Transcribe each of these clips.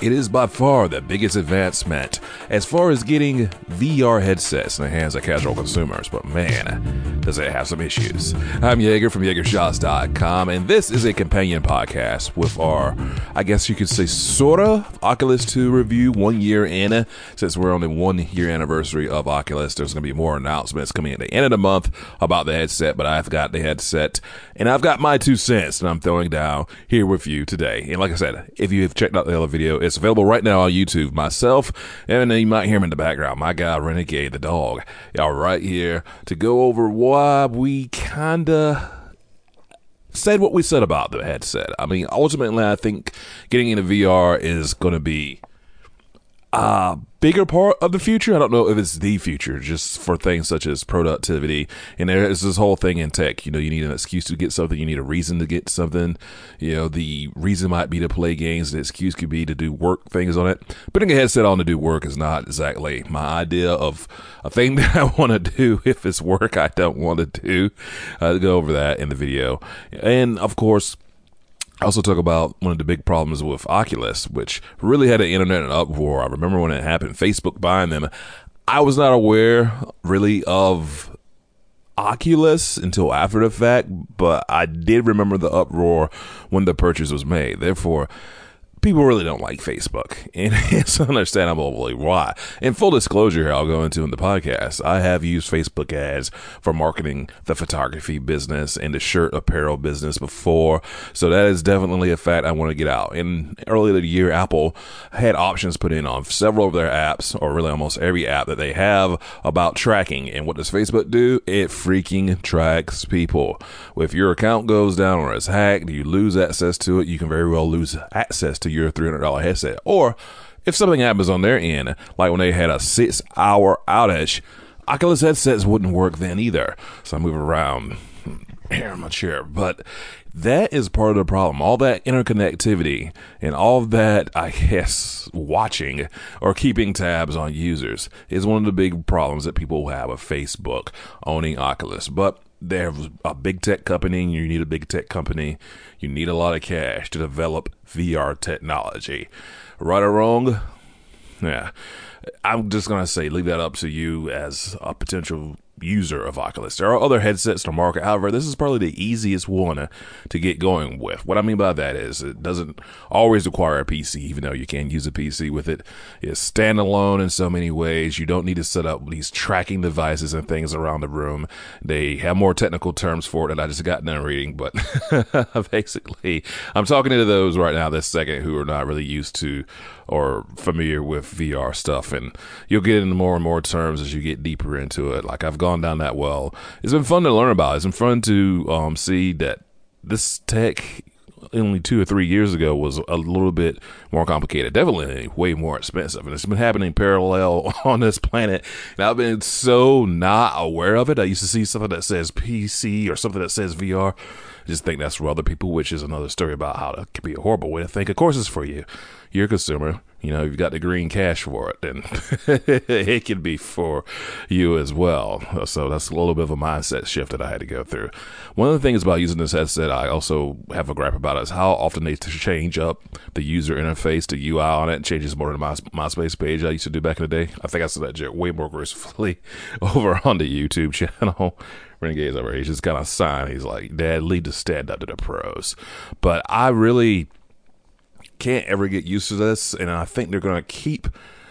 It is by far the biggest advancement as far as getting VR headsets in the hands of casual consumers, but man, does it have some issues. I'm Jaeger from JaegerShots.com, and this is a companion podcast with our, I guess you could say, sorta Oculus 2 review 1 year in. Since we're on the 1 year anniversary of Oculus, there's going to be more announcements coming at the end of the month about the headset, but I've got the headset, and I've got my 2 cents that I'm throwing down here with you today. And like I said, if you have checked out the other video, it's available right now on YouTube. Myself, and you might hear him in the background, my guy Renegade the dog, y'all right here to go over why we kinda said what we said about the headset. I mean, ultimately, I think getting into VR is going to be a bigger part of the future. I don't know if it's the future, just for things such as productivity. And there's this whole thing in tech. You know, you need an excuse to get something. You need a reason to get something. You know, the reason might be to play games. The excuse could be to do work things on it. Putting a headset on to do work is not exactly my idea of a thing that I want to do. If it's work I don't want to do, I'll go over that in the video. And of course, I also talk about one of the big problems with Oculus, which really had the internet in uproar. I remember when it happened, Facebook buying them. I was not aware really of Oculus until after the fact, but I did remember the uproar when the purchase was made. Therefore, people really don't like Facebook, and it's understandable why. In full disclosure here, I'll go into in the podcast, I have used Facebook ads for marketing the photography business and the shirt apparel business before, so that is definitely a fact I want to get out. And earlier in the year, Apple had options put in on several of their apps, or really almost every app that they have, about tracking. And what does Facebook do? It freaking tracks people. If your account goes down or is hacked, you lose access to it, you can very well lose access to your $300 headset. Or if something happens on their end, like when they had a 6-hour outage, Oculus headsets wouldn't work then either. So I move around here in my chair. But that is part of the problem. All that interconnectivity and all that, I guess, watching or keeping tabs on users is one of the big problems that people have with Facebook owning Oculus. But there's a big tech company, and you need a big tech company. You need a lot of cash to develop VR technology. Right or wrong? Yeah. I'm just going to say, leave that up to you as a potential user of Oculus. There are other headsets to market. However, this is probably the easiest one to get going with. What I mean by that is it doesn't always require a PC, even though you can use a PC with it. It's standalone in so many ways. You don't need to set up these tracking devices and things around the room. They have more technical terms for it that I just got done reading, but basically, I'm talking to those right now this second who are not really used to or familiar with VR stuff, and you'll get into more and more terms as you get deeper into it. Like, I've gone down that well. It's been fun to learn about. It's been fun to see that this tech only 2 or 3 years ago was a little bit more complicated, definitely way more expensive, and it's been happening parallel on this planet, and I've been so not aware of it. I used to see something that says PC or something that says VR. I just think that's for other people, which is another story about how it can be a horrible way to think. Of course, it's for you. You're a consumer. You know, you've got the green cash for it, then it can be for you as well. So that's a little bit of a mindset shift that I had to go through. One of the things about using this headset I also have a gripe about is how often they change up the user interface, the UI on it. It changes more than my MySpace page I used to do back in the day. I think I said that joke way more gracefully over on the YouTube channel. Renegade's over here. He's just kind of sighing. He's like, Dad, leave the stand up to the pros. But I really can't ever get used to this, and I think they're going to keep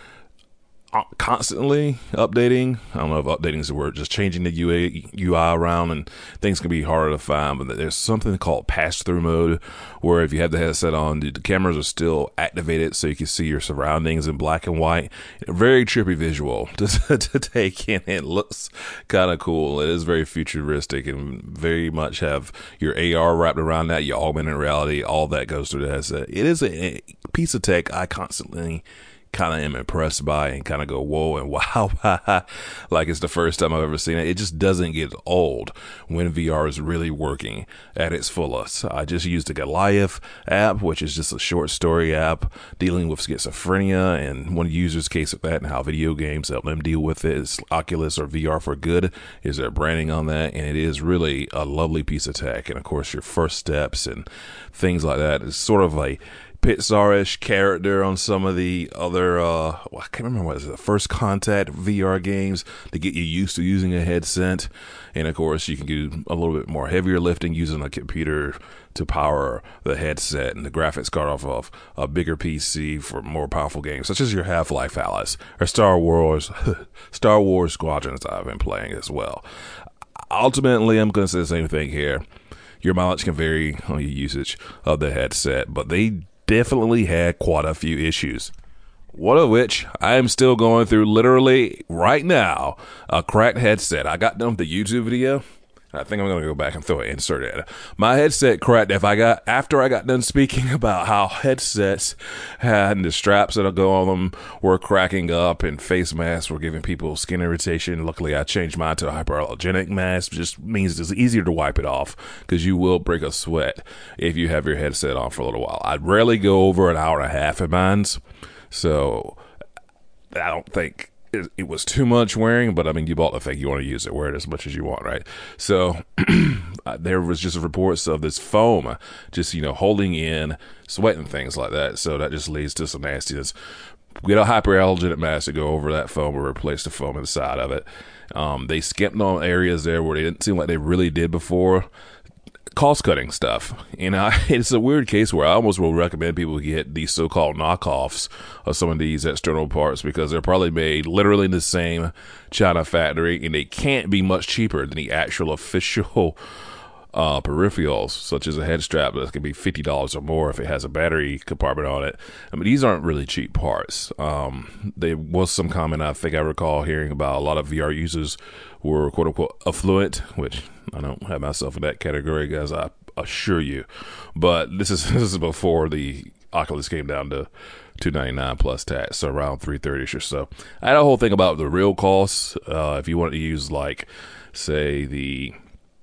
constantly updating. I don't know if updating is the word, just changing the UI around, and things can be harder to find. But there's something called pass-through mode, where if you have the headset on, the cameras are still activated so you can see your surroundings in black and white. Very trippy visual to take in. It looks kind of cool. It is very futuristic and very much have your AR wrapped around that, your augmented reality, all that goes through the headset. It is a piece of tech I constantly kind of am impressed by and kind of go, whoa and wow, like it's the first time I've ever seen it. It just doesn't get old when VR is really working at its fullest. I just used the Goliath app, which is just a short story app dealing with schizophrenia, and one user's case of that and how video games help them deal with it is Oculus or VR for Good is their branding on that, and it is really a lovely piece of tech. And of course, your first steps and things like that is sort of a Pixar-ish character on some of the other, I can't remember what is it, First Contact VR games to get you used to using a headset. And of course, you can do a little bit more heavier lifting using a computer to power the headset and the graphics card off of a bigger PC for more powerful games, such as your Half-Life Alyx or Star Wars Squadrons I've been playing as well. Ultimately, I'm going to say the same thing here. Your mileage can vary on your usage of the headset, but they definitely had quite a few issues. One of which I am still going through literally right now, a cracked headset. I got done with the YouTube video. I think I'm going to go back and throw an insert in. My headset cracked after I got done speaking about how headsets and the straps that'll go on them were cracking up and face masks were giving people skin irritation. Luckily, I changed mine to a hyperallergenic mask. Just means it's easier to wipe it off because you will break a sweat if you have your headset on for a little while. I rarely go over an hour and a half in mine, so I don't think it was too much wearing, but I mean, you bought the thing, you want to use it, wear it as much as you want, right? So there was just reports of this foam just, holding in sweat and things like that. So that just leads to some nastiness. Get a hyperallergenic mask to go over that foam or replace the foam inside of it. They skipped on areas there where they didn't seem like they really did before. Cost-cutting stuff. It's a weird case where I almost will recommend people get these so-called knockoffs of some of these external parts because they're probably made literally in the same China factory, and they can't be much cheaper than the actual official peripherals, such as a head strap that can be $50 or more if it has a battery compartment on it. I mean, these aren't really cheap parts. There was some comment I think I recall hearing about a lot of VR users were quote-unquote affluent, which I don't have myself in that category, guys, I assure you. But this is before the Oculus came down to $299 plus tax, so around $330 or so. I had a whole thing about the real costs. If you wanted to use, like, say, the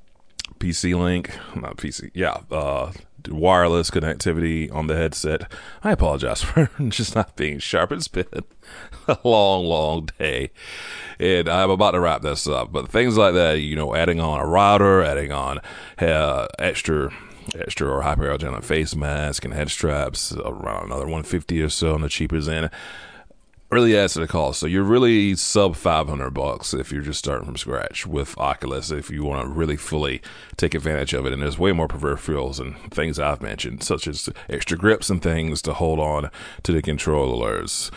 wireless connectivity on the headset. I apologize for just not being sharp. It's been a long day, and I'm about to wrap this up. But things like that, adding on a router, adding on extra or hyperallergenic face mask and head straps, around another $150 or so on the cheaper end, really adds to the cost. So you're really sub $500 if you're just starting from scratch with Oculus, if you want to really fully take advantage of it. And there's way more peripherals and things I've mentioned, such as extra grips and things to hold on to the controllers.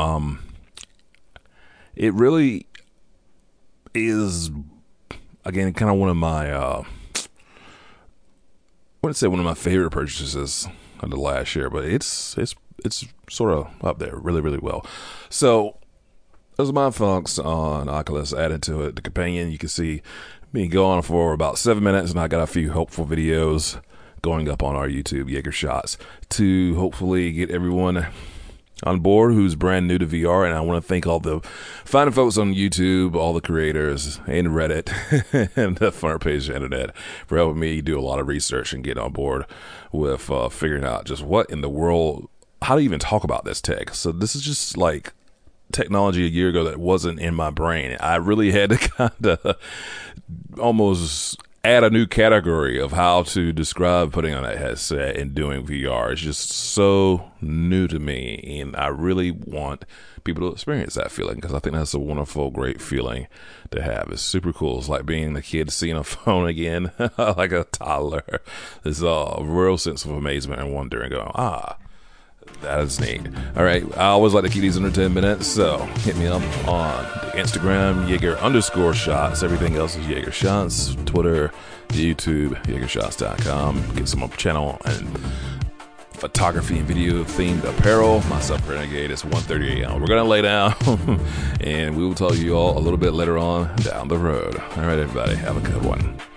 It really is, again, kind of one of my, I wouldn't say one of my favorite purchases of the last year, but it's sort of up there really well. So those are my thoughts on Oculus added to it. The companion, you can see me go on for about 7 minutes, and I got a few helpful videos going up on our YouTube, Jaeger Shots, to hopefully get everyone on board who's brand new to VR. And I want to thank all the fine folks on YouTube, all the creators, and Reddit, and the front page of the internet for helping me do a lot of research and get on board with figuring out just what in the world, how to even talk about this tech. So this is just like technology a year ago that wasn't in my brain. I really had to kind of almost add a new category of how to describe putting on that headset and doing VR. It's just so new to me, and I really want people to experience that feeling because I think that's a wonderful, great feeling to have. It's super cool. It's like being a kid seeing a phone again, like a toddler. There's a real sense of amazement and wonder and going, that is neat. All right. I always like to keep these under 10 minutes, so hit me up on the Instagram, Jaeger_shots. Everything else is Jaeger Shots. Twitter, YouTube, JaegerShots.com. Get some channel and photography and video themed apparel. Myself, Renegade. It's 1:30 a.m. We're going to lay down, and we will tell you all a little bit later on down the road. All right, everybody. Have a good one.